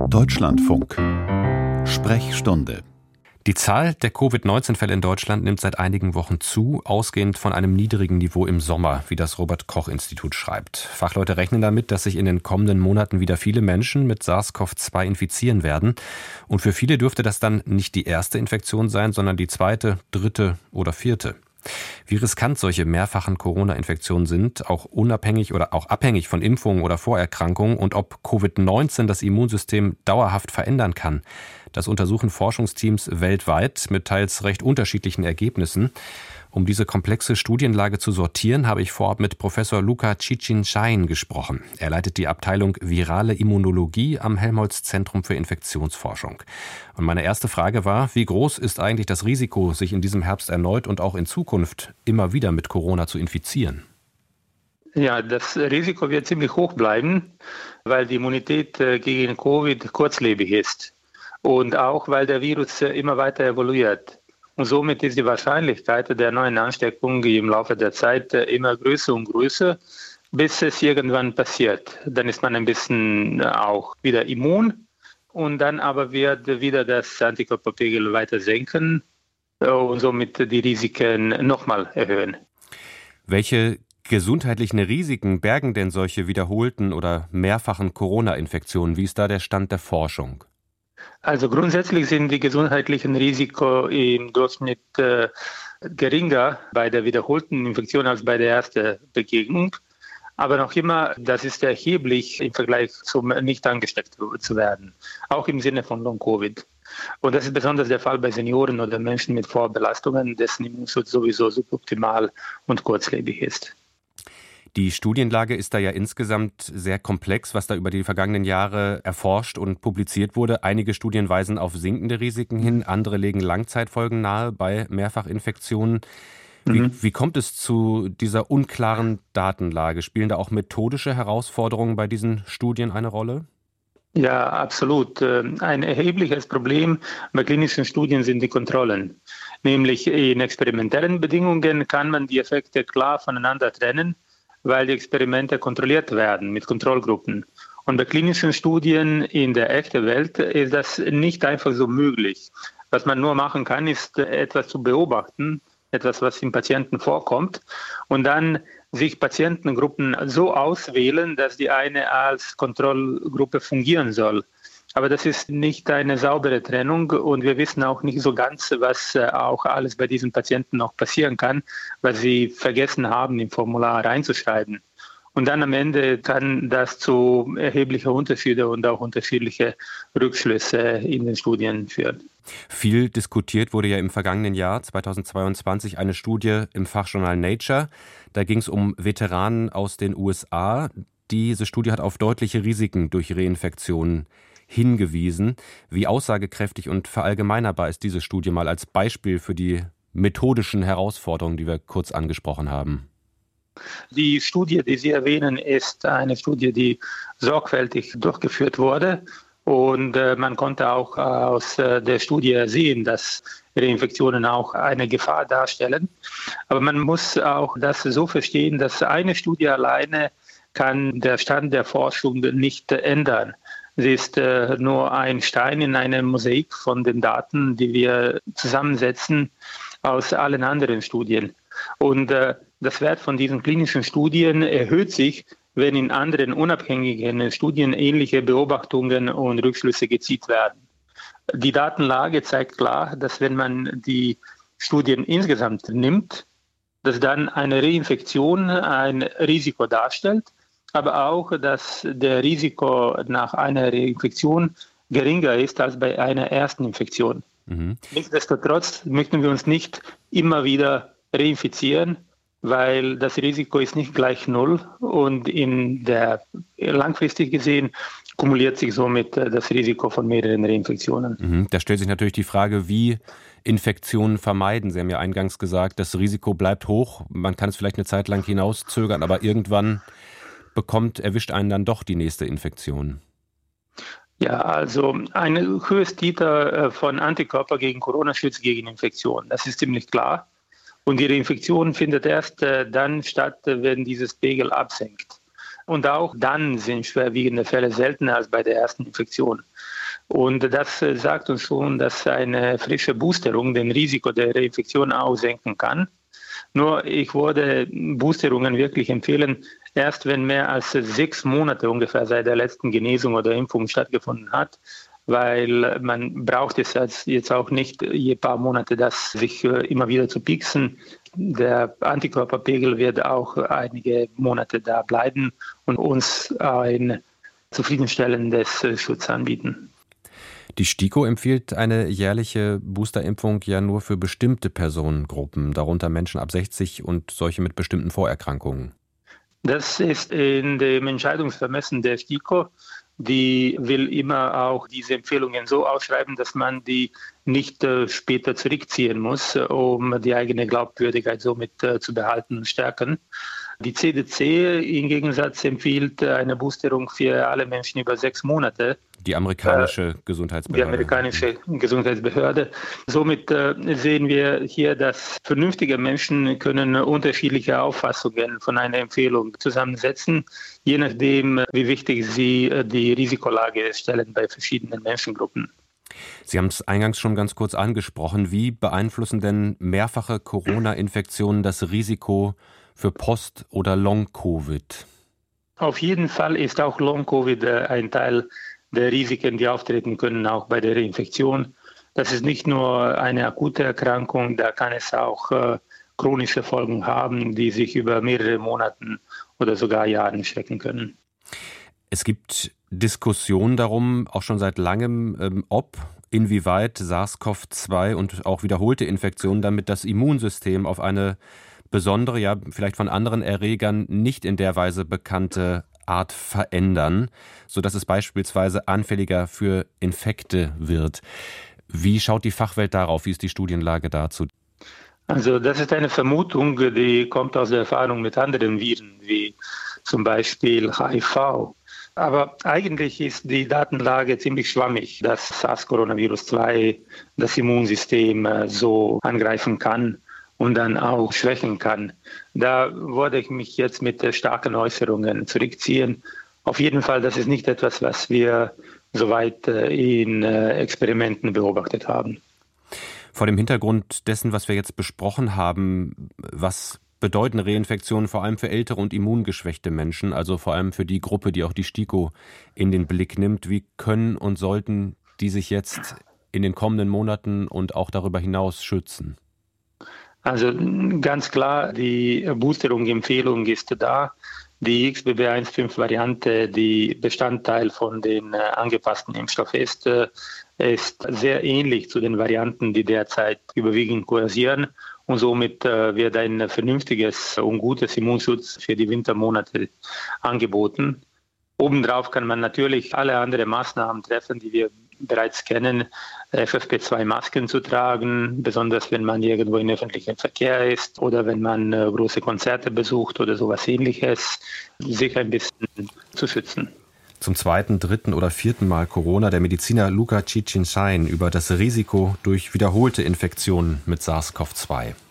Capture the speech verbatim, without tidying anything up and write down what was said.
Deutschlandfunk. Sprechstunde. Die Zahl der Covid neunzehn Fälle in Deutschland nimmt seit einigen Wochen zu, ausgehend von einem niedrigen Niveau im Sommer, wie das Robert-Koch-Institut schreibt. Fachleute rechnen damit, dass sich in den kommenden Monaten wieder viele Menschen mit SARS-C o V zwei infizieren werden. Und für viele dürfte das dann nicht die erste Infektion sein, sondern die zweite, dritte oder vierte. Wie riskant solche mehrfachen Corona-Infektionen sind, auch unabhängig oder auch abhängig von Impfungen oder Vorerkrankungen, und ob Covid neunzehn das Immunsystem dauerhaft verändern kann, das untersuchen Forschungsteams weltweit mit teils recht unterschiedlichen Ergebnissen. Um diese komplexe Studienlage zu sortieren, habe ich vorab mit Professor Luca Ciccincin gesprochen. Er leitet die Abteilung Virale Immunologie am Helmholtz-Zentrum für Infektionsforschung. Und meine erste Frage war, wie groß ist eigentlich das Risiko, sich in diesem Herbst erneut und auch in Zukunft immer wieder mit Corona zu infizieren? Ja, das Risiko wird ziemlich hoch bleiben, weil die Immunität gegen Covid kurzlebig ist und auch weil der Virus immer weiter evoluiert. Und somit ist die Wahrscheinlichkeit der neuen Ansteckung im Laufe der Zeit immer größer und größer, bis es irgendwann passiert. Dann ist man ein bisschen auch wieder immun und dann aber wird wieder das Antikörperpegel weiter senken und somit die Risiken nochmal erhöhen. Welche gesundheitlichen Risiken bergen denn solche wiederholten oder mehrfachen Corona-Infektionen? Wie ist da der Stand der Forschung? Also grundsätzlich sind die gesundheitlichen Risiken im Durchschnitt äh, geringer bei der wiederholten Infektion als bei der ersten Begegnung. Aber noch immer, das ist erheblich im Vergleich zum nicht angesteckt zu werden, auch im Sinne von Long-Covid. Und das ist besonders der Fall bei Senioren oder Menschen mit Vorbelastungen, dessen Immunschutz sowieso suboptimal und kurzlebig ist. Die Studienlage ist da ja insgesamt sehr komplex, was da über die vergangenen Jahre erforscht und publiziert wurde. Einige Studien weisen auf sinkende Risiken hin, andere legen Langzeitfolgen nahe bei Mehrfachinfektionen. Wie, mhm. wie kommt es zu dieser unklaren Datenlage? Spielen da auch methodische Herausforderungen bei diesen Studien eine Rolle? Ja, absolut. Ein erhebliches Problem bei klinischen Studien sind die Kontrollen. Nämlich in experimentellen Bedingungen kann man die Effekte klar voneinander trennen, weil die Experimente kontrolliert werden mit Kontrollgruppen. Und bei klinischen Studien in der echten Welt ist das nicht einfach so möglich. Was man nur machen kann, ist etwas zu beobachten, etwas, was im Patienten vorkommt, und dann sich Patientengruppen so auswählen, dass die eine als Kontrollgruppe fungieren soll. Aber das ist nicht eine saubere Trennung und wir wissen auch nicht so ganz, was auch alles bei diesen Patienten noch passieren kann, weil sie vergessen haben, im Formular reinzuschreiben. Und dann am Ende kann das zu erheblichen Unterschieden und auch unterschiedliche Rückschlüsse in den Studien führen. Viel diskutiert wurde ja im vergangenen Jahr, zweitausendzweiundzwanzig, eine Studie im Fachjournal Nature. Da ging es um Veteranen aus den U S A. Diese Studie hat auf deutliche Risiken durch Reinfektionen hingewiesen. Wie aussagekräftig und verallgemeinerbar ist diese Studie mal als Beispiel für die methodischen Herausforderungen, die wir kurz angesprochen haben? Die Studie, die Sie erwähnen, ist eine Studie, die sorgfältig durchgeführt wurde. Und äh, man konnte auch äh, aus äh, der Studie sehen, dass Reinfektionen auch eine Gefahr darstellen. Aber man muss auch das so verstehen, dass eine Studie alleine kann der Stand der Forschung nicht ändern. Sie ist äh, nur ein Stein in einem Mosaik von den Daten, die wir zusammensetzen aus allen anderen Studien. Und äh, das Wert von diesen klinischen Studien erhöht sich, wenn in anderen unabhängigen Studien ähnliche Beobachtungen und Rückschlüsse gezielt werden. Die Datenlage zeigt klar, dass wenn man die Studien insgesamt nimmt, dass dann eine Reinfektion ein Risiko darstellt, aber auch, dass der Risiko nach einer Reinfektion geringer ist als bei einer ersten Infektion. Mhm. Nichtsdestotrotz möchten wir uns nicht immer wieder reinfizieren, weil das Risiko ist nicht gleich null und in der langfristig gesehen kumuliert sich somit das Risiko von mehreren Reinfektionen. Mhm. Da stellt sich natürlich die Frage, wie Infektionen vermeiden. Sie haben ja eingangs gesagt, das Risiko bleibt hoch. Man kann es vielleicht eine Zeit lang hinauszögern, aber irgendwann bekommt, erwischt einen dann doch die nächste Infektion. Ja, also ein höheres Titer von Antikörper gegen Corona schützt gegen Infektionen. Das ist ziemlich klar. Und die Reinfektion findet erst dann statt, wenn dieses Pegel absenkt. Und auch dann sind schwerwiegende Fälle seltener als bei der ersten Infektion. Und das sagt uns schon, dass eine frische Boosterung den Risiko der Reinfektion auch senken kann. Nur ich würde Boosterungen wirklich empfehlen, erst wenn mehr als sechs Monate ungefähr seit der letzten Genesung oder Impfung stattgefunden hat, weil man braucht es jetzt auch nicht je paar Monate, das sich immer wieder zu pieksen. Der Antikörperpegel wird auch einige Monate da bleiben und uns ein zufriedenstellendes Schutz anbieten. Die STIKO empfiehlt eine jährliche Boosterimpfung ja nur für bestimmte Personengruppen, darunter Menschen ab sechzig und solche mit bestimmten Vorerkrankungen. Das ist in dem Entscheidungsvermessen der STIKO. Die will immer auch diese Empfehlungen so ausschreiben, dass man die nicht äh, später zurückziehen muss, um die eigene Glaubwürdigkeit somit äh, zu behalten und stärken. Die C D C im Gegensatz empfiehlt eine Boosterung für alle Menschen über sechs Monate. Die amerikanische äh, Gesundheitsbehörde. Die amerikanische Gesundheitsbehörde. Somit äh, sehen wir hier, dass vernünftige Menschen können unterschiedliche Auffassungen von einer Empfehlung zusammensetzen, je nachdem, wie wichtig sie äh, die Risikolage stellen bei verschiedenen Menschengruppen. Sie haben es eingangs schon ganz kurz angesprochen. Wie beeinflussen denn mehrfache Corona-Infektionen das Risiko für Post- oder Long-Covid? Auf jeden Fall ist auch Long-Covid ein Teil der Risiken, die auftreten können, auch bei der Reinfektion. Das ist nicht nur eine akute Erkrankung, da kann es auch äh, chronische Folgen haben, die sich über mehrere Monate oder sogar Jahre strecken können. Es gibt Diskussionen darum, auch schon seit langem, ähm, ob, inwieweit SARS-C o V zwei und auch wiederholte Infektionen damit das Immunsystem auf eine besondere, ja vielleicht von anderen Erregern nicht in der Weise bekannte Art verändern, sodass es beispielsweise anfälliger für Infekte wird. Wie schaut die Fachwelt darauf? Wie ist die Studienlage dazu? Also das ist eine Vermutung, die kommt aus der Erfahrung mit anderen Viren, wie zum Beispiel H I V. Aber eigentlich ist die Datenlage ziemlich schwammig, dass SARS-CoV zwei das Immunsystem so angreifen kann und dann auch schwächen kann. Da würde ich mich jetzt mit starken Äußerungen zurückziehen. Auf jeden Fall, das ist nicht etwas, was wir soweit in Experimenten beobachtet haben. Vor dem Hintergrund dessen, was wir jetzt besprochen haben, was bedeuten Reinfektionen vor allem für ältere und immungeschwächte Menschen, also vor allem für die Gruppe, die auch die STIKO in den Blick nimmt? Wie können und sollten die sich jetzt in den kommenden Monaten und auch darüber hinaus schützen? Also ganz klar, die Boosterung-Empfehlung ist da. Die X B B eins Punkt fünf Variante, die Bestandteil von den äh, angepassten Impfstoff ist, äh, ist sehr ähnlich zu den Varianten, die derzeit überwiegend kursieren. Und somit äh, wird ein vernünftiges und gutes Immunschutz für die Wintermonate angeboten. Obendrauf kann man natürlich alle anderen Maßnahmen treffen, die wir bereits kennen, F F P zwei Masken zu tragen, besonders wenn man irgendwo in öffentlichem Verkehr ist oder wenn man äh, große Konzerte besucht oder sowas Ähnliches, sich ein bisschen zu schützen. Zum zweiten, dritten oder vierten Mal Corona, der Mediziner Luca Ciccincin über das Risiko durch wiederholte Infektionen mit SARS-C o V zwei.